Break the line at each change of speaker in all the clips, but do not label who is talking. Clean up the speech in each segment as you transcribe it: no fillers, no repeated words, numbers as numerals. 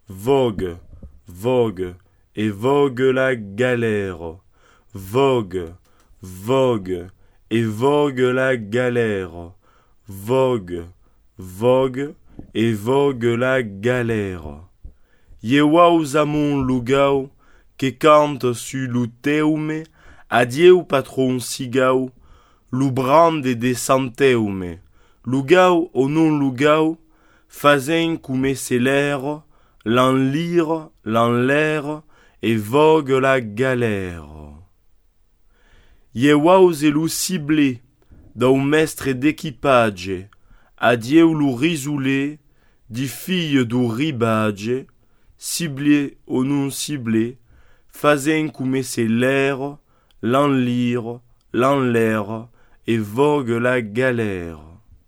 vogue, vogue, et vogue la galère. Vogue, vogue, et vogue la galère. Vogue, vogue, et vogue la galère. Yewaus amon lugau, que cante su luteume, adieu patron sigau, lubrande de santeume. Lugau o non lugau, fazen come l'air, l'enlire, l'enlaire, et vogue la galère. Yewaus elu ciblé, dau mestre d'équipage, adieu lu risoulé, di fille du ribage, ciblé ou non ciblé, fazen come l'air, l'enlire, l'enlaire, et vogue la galère.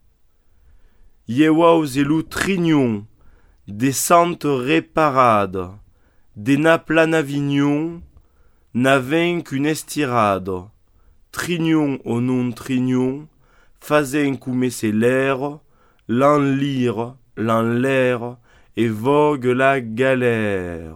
Yewaus elu trignon, des santes réparades, des naplan avignon, n'avaient qu'une estirade. Trignon ou non trignon, fazen come l'air, l'enlire, l'enlaire, et vogue la galère.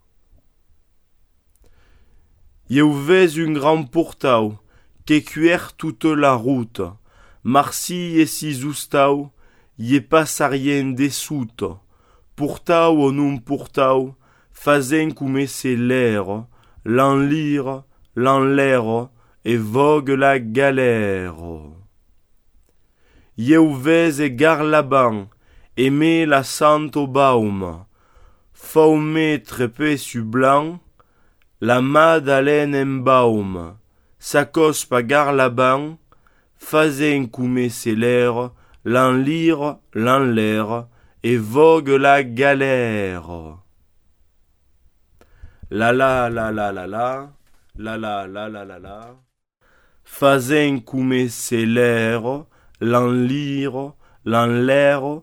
Yeuvez un grand portau, que cuer toute la route, Marcy et si zoustau, ye passarien des soutes, portau ou non portau, fazen come l'air, l'enlire, l'enlaire, et vogue la galère. Yeuvez et garlaban, aimez la sante au baum, faumé trépé su blanc, la madeleine en baum, s'accos pa garlaban, fazen come l'air, l'enlire, l'enlaire, et vogue la galère. La la la la la la, la la la la la la, fazen come l'air, l'enlire, l'enlaire,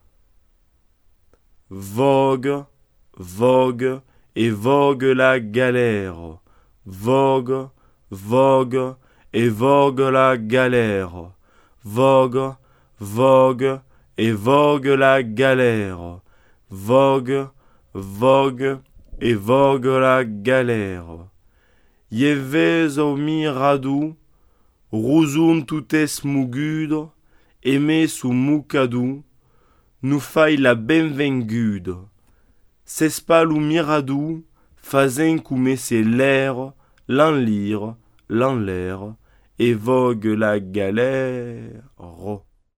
vogue, vogue, et vogue la galère. Vogue, vogue, et vogue la galère. Vogue, vogue, et vogue la galère. Vogue, vogue, et vogue la galère. Yevez au miradou, rouzoun tout es mugude, aimé sous moucadou, nous faille la benvengude. S'espal ou miradou, fazen come l'air, l'enlire, l'enlaire, et vogue la galère.